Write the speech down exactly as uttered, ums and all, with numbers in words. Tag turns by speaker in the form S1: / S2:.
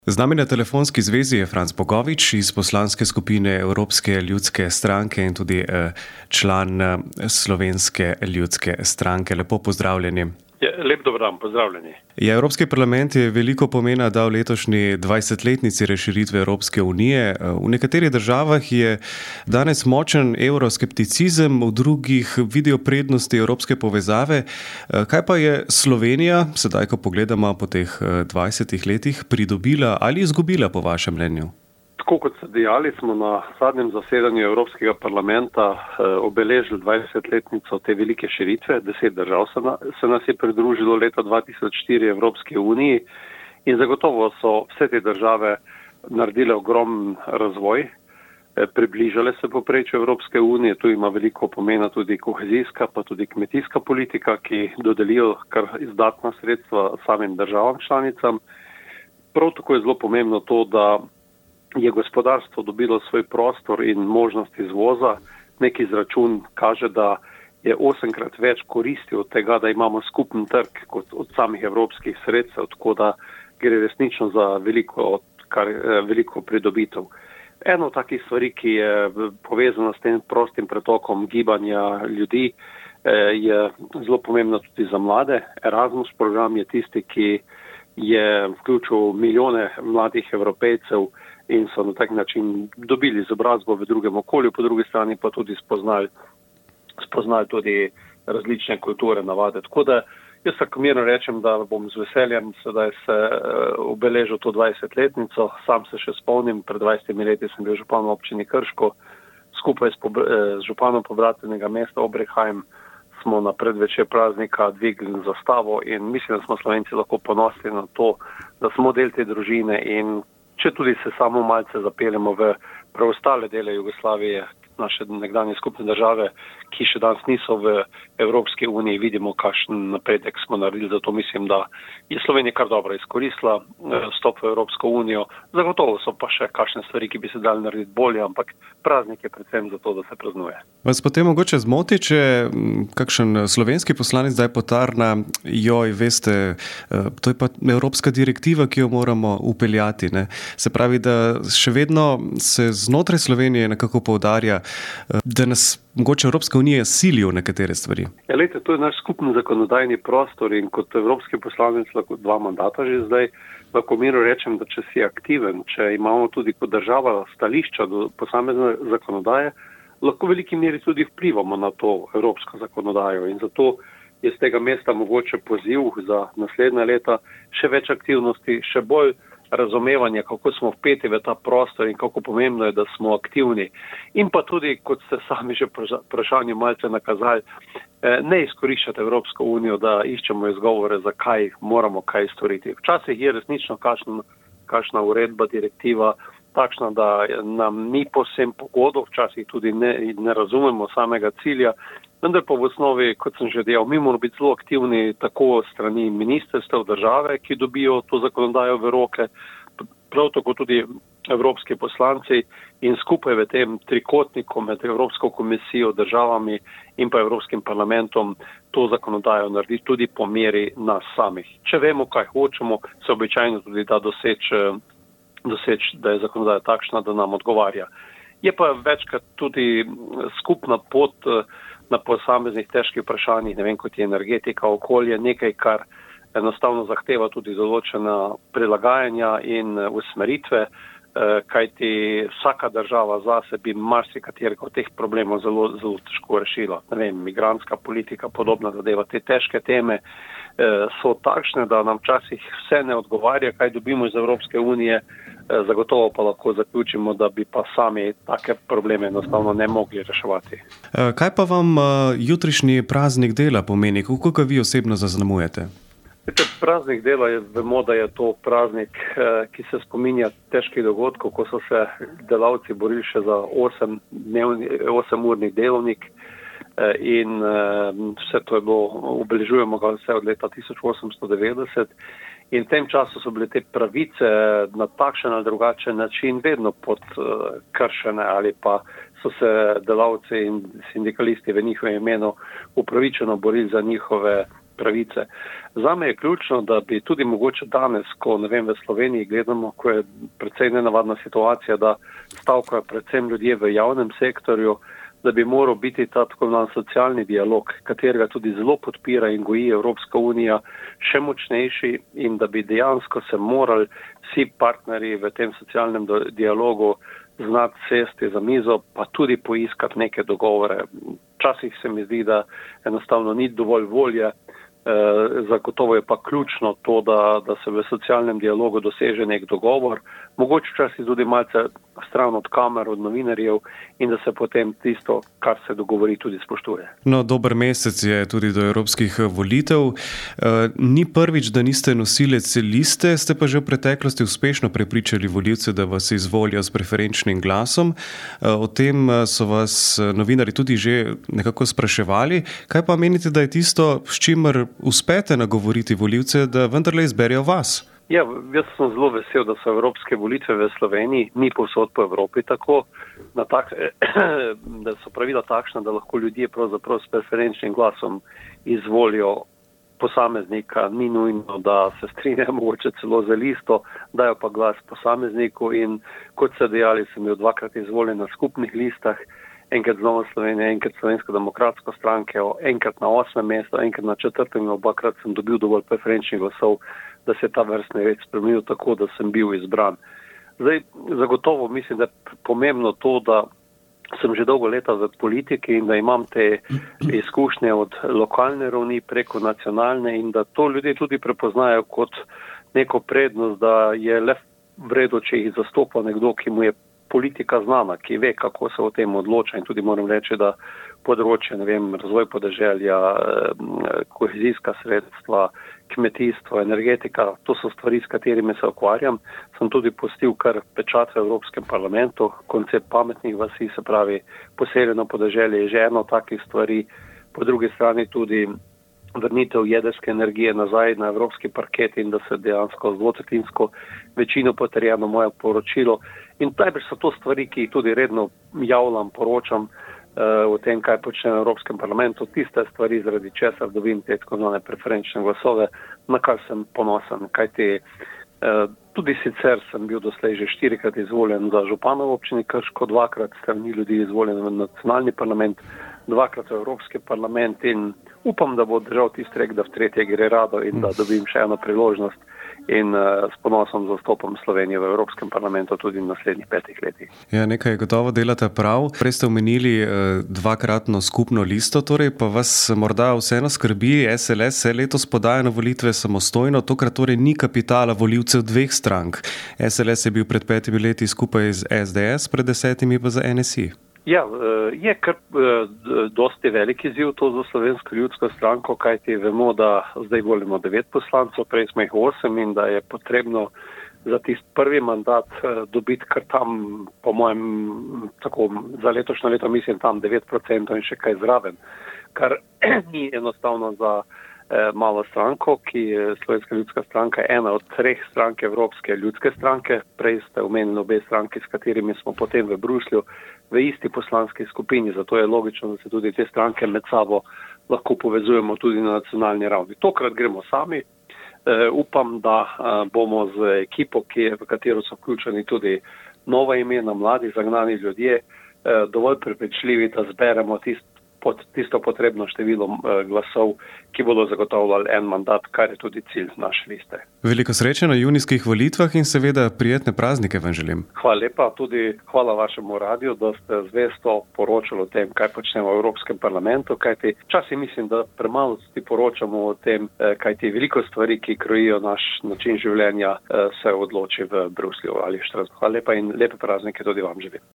S1: Z nami na telefonski zvezi je Franc Bogovič iz poslanske skupine Evropske ljudske stranke in tudi član Slovenske ljudske stranke. Lepo pozdravljeni.
S2: Lep dober dan, pozdravljeni.
S1: Ja, Evropski parlament je veliko pomena dal letošnji dvajsetletnici razširitve Evropske unije. V nekaterih državah je danes močen evroskepticizem, v drugih vidijo prednosti evropske povezave. Kaj pa je Slovenija, sedaj ko pogledamo po teh dvajsetih letih, pridobila ali izgubila po vašem mnenju?
S2: Tako kot ste dejali, smo na zadnjem zasedanju Evropskega parlamenta eh, obeležili dvajsetletnico te velike širitve. Deset držav se, na, se nas je pridružilo leta dva tisoč štiri Evropske uniji in zagotovo so vse te države naredile ogromen razvoj, eh, približale se povprečju Evropske unije. Tu ima veliko pomena tudi kohezijska, pa tudi kmetijska politika, ki dodelijo kar izdatna sredstva samim državam članicam. Prav tako je zelo pomembno to, da je gospodarstvo dobilo svoj prostor in možnost izvoza. Nek izračun kaže, da je osemkrat več koristi od tega, da imamo skupen trg kot od samih evropskih sredstev, tako da gre resnično za veliko, kar, veliko pridobitev. Eno od takih stvari, ki je povezana s tem prostim pretokom gibanja ljudi, je zelo pomembno tudi za mlade. Erasmus program je tisti, ki je vključil milijone mladih Evropejcev in so na tak način dobili izobrazbo v drugem okolju, po drugi strani pa tudi spoznali, spoznali tudi različne kulture, navade. Tako da jaz tako mirno rečem, da bom z veseljem sedaj se obeležil to dvajsetletnico. Sam se še spomnim, pred dvajsetimi leti sem bil župan v občini Krško, skupaj s, z županom pobratenega mesta Obreheim smo na predvečer praznika dvignili zastavo in mislim, da smo Slovenci lahko ponosni na to, da smo del te družine in če tudi se samo malce zapeljemo v preostale dele Jugoslavije, naše nekdanje skupne države, ki še danes niso v Evropski uniji, vidimo, kakšen napredek smo naredili. Zato mislim, da je Slovenija kar dobro izkoristila vstop v Evropsko unijo. Zagotovo so pa še kakšne stvari, ki bi se dali narediti bolje, ampak praznik je predvsem zato, da se praznuje.
S1: Vas potem mogoče zmoti, če kakšen slovenski poslanec zdaj potarna, joj, veste, to je pa evropska direktiva, ki jo moramo upeljati, ne? Se pravi, da še vedno se znotraj Slovenije nekako poudarja, da nas mogoče Evropska unija sili v nekatere stvari.
S2: Ja, lejte, to je naš skupni zakonodajni prostor in kot evropski poslanec lahko dva mandata že zdaj, lahko mirno rečem, da če si aktiven, če imamo tudi kot država stališča do posamezne zakonodaje, lahko v veliki meri tudi vplivamo na to evropsko zakonodajo in zato je z tega mesta mogoče poziv za naslednja leta še več aktivnosti, še bolj razumevanje, kako smo vpeti v ta prostor in kako pomembno je, da smo aktivni. In pa tudi, kot ste sami že vprašanju malce nakazali, ne izkoriščati Evropsko unijo, da iščemo izgovore, zakaj moramo kaj storiti. Včasih je resnično kakšna, kakšna uredba, direktiva takšna, da nam ni povsem pogodo, včasih tudi ne, ne razumemo samega cilja, vendar pa v osnovi, kot sem že dejal, mi moramo biti zelo aktivni tako strani ministrstev države, ki dobijo to zakonodajo v roke, prav tako tudi evropski poslanci in skupaj v tem trikotniku med Evropsko komisijo, državami in pa Evropskim parlamentom to zakonodajo narediti tudi po meri nas samih. Če vemo, kaj hočemo, se običajno tudi da doseči, doseči, da je zakonodaja takšna, da nam odgovarja. Je pa večkrat tudi skupna pot na posameznih težkih vprašanjih, ne vem, kot je energetika, okolje, nekaj, kar enostavno zahteva tudi določena prilagajanja in usmeritve, kajti vsaka država zase bi marsikaterega od teh problemov zelo, zelo težko rešila. Ne vem, migrantska politika, podobna zadeva, te težke teme so takšne, da nam včasih vse ne odgovarja, kaj dobimo iz Evropske unije, zagotovo pa lahko zaključimo, da bi pa sami take probleme enostavno ne mogli reševati.
S1: Kaj pa vam jutrišnji praznik dela pomeni? Kako ga vi osebno zaznamujete?
S2: Praznik dela, je, vemo, da je to praznik, ki se spominja težkih dogodkov, ko so se delavci borili še za osemurni delovnik in vse to je bilo, obeležujemo ga vse od leta tisoč osemsto devetdeset in v tem času so bile te pravice na takšen ali drugačen način vedno podkršene ali pa so se delavci in sindikalisti v njihovem imenu upravičeno borili za njihove pravice. Zame je ključno, da bi tudi mogoče danes, ko ne vem, v Sloveniji gledamo, ko je precej nenavadna situacija, da stavkajo predvsem ljudje v javnem sektorju, da bi moral biti ta tako imenovan socialni dialog, katerega tudi zelo podpira in goji Evropska unija, še močnejši in da bi dejansko se morali vsi partnerji v tem socialnem dialogu znati sesti za mizo, pa tudi poiskati neke dogovore. Včasih se mi zdi, da enostavno ni dovolj volje, e, zagotovo je pa ključno to, da, da se v socialnem dialogu doseže nek dogovor, mogoče včasih tudi malce stran od kamer, od novinarjev in da se potem tisto, kar se dogovori, tudi spoštuje.
S1: No, dober mesec je tudi do evropskih volitev. E, ni prvič, da niste nosilec liste, ste pa že v preteklosti uspešno prepričali volivce, da vas izvolijo s preferenčnim glasom. E, o tem so vas novinarji tudi že nekako spraševali. Kaj pa menite, da je tisto, s čimer uspete nagovoriti volivce, da vendarle izberejo vas?
S2: Ja, jaz sem zelo vesel, da so evropske volitve v Sloveniji, ni povsod po Evropi tako, na tak, da so pravila takšna, da lahko ljudje pravzaprav s preferenčnim glasom izvolijo posameznika, ni nujno, da se strinjajo mogoče celo za listo, dajo pa glas posamezniku in kot ste dejali, sem bil dvakrat izvoljen na skupnih listah, enkrat z Nova Slovenija, enkrat Slovensko demokratsko stranke, enkrat na osmem mestu, enkrat na četrtem in obakrat sem dobil dovolj preferenčnih glasov, da se je ta vrstni red spremenil tako, da sem bil izbran. Zdaj, zagotovo mislim, da je pomembno to, da sem že dolgo leta v politiki in da imam te izkušnje od lokalne ravni preko nacionalne in da to ljudje tudi prepoznajo kot neko prednost, da je le vredo, če jih zastopa nekdo, ki mu je politika znana, ki ve, kako se o tem odloča in tudi moram reči, da področje, ne vem, razvoj podeželja, kohezijska sredstva, kmetijstvo, energetika, to so stvari, s katerimi se ukvarjam. Sem tudi pustil kar pečat v Evropskem parlamentu, koncept pametnih vasi, se pravi poseljeno podeželje je že eno takih stvari, po drugi strani tudi vrnitev jedrske energije nazaj na evropski parket in da se dejansko z dvotretjinsko večino potrjeno moje poročilo. In najbrž so to stvari, ki jih tudi redno javljam, poročam uh, o tem, kaj počnem v Evropskem parlamentu, tiste stvari, zaradi česar dobim te tako zvane preferenčne glasove, na kar sem ponosen. Kajti uh, tudi sicer sem bil doslej že štirikrat izvoljen za župana v občini Krško, dvakrat strani ljudi izvoljen v nacionalni parlament, dvakrat v Evropski parlament in upam, da bo držal tisti rek, da v tretje gre rado in da dobim še eno priložnost in uh, s ponosom zastopam Slovenijo v Evropskem parlamentu tudi v naslednjih petih letih.
S1: Ja, nekaj gotovo delate prav. Prej ste omenili uh, dvakratno skupno listo, torej pa vas morda vseeno skrbi, S L S se letos podaja na volitve samostojno, tokrat torej ni kapitala volivcev dveh strank. S L S je bil pred petimi leti skupaj z S D S, pred desetimi pa za N S I.
S2: Ja, je kar dosti veliki izziv to za Slovensko ljudsko stranko, kajti vemo, da zdaj volimo devet poslancev, prej smo jih osem in da je potrebno za tisti prvi mandat dobiti kar tam, po mojem, tako za letošnjo leto mislim tam devet procentov in še kaj zraven, kar ni enostavno za malo stranko, ki je Slovenska ljudska stranka, ena od treh strank Evropske ljudske stranke. Prej ste omenili obe stranki, s katerimi smo potem v Bruslju v isti poslanski skupini, zato je logično, da se tudi te stranke med sabo lahko povezujemo tudi na nacionalni ravni. Tokrat gremo sami. Uh, upam, da uh, bomo z ekipo, ki je, v katero so vključeni tudi nova imena, mladi, zagnani ljudje, uh, dovolj prepričljivi, da zberemo tist, pod tisto potrebno število uh, glasov, ki bodo zagotavljali en mandat, kar je tudi cilj naše liste.
S1: Veliko sreče na junijskih volitvah in seveda prijetne praznike vam želim.
S2: Hvala lepa, tudi hvala vašemu radiju, da ste zvesto poročali o tem, kaj počnemo v Evropskem parlamentu, kajti včasih mislim, da premalo si poročamo o tem, kajti veliko stvari, ki krojijo naš način življenja, se odloči v Bruslju ali Štrasburgu. Hvala lepa in lepe praznike tudi vam želim.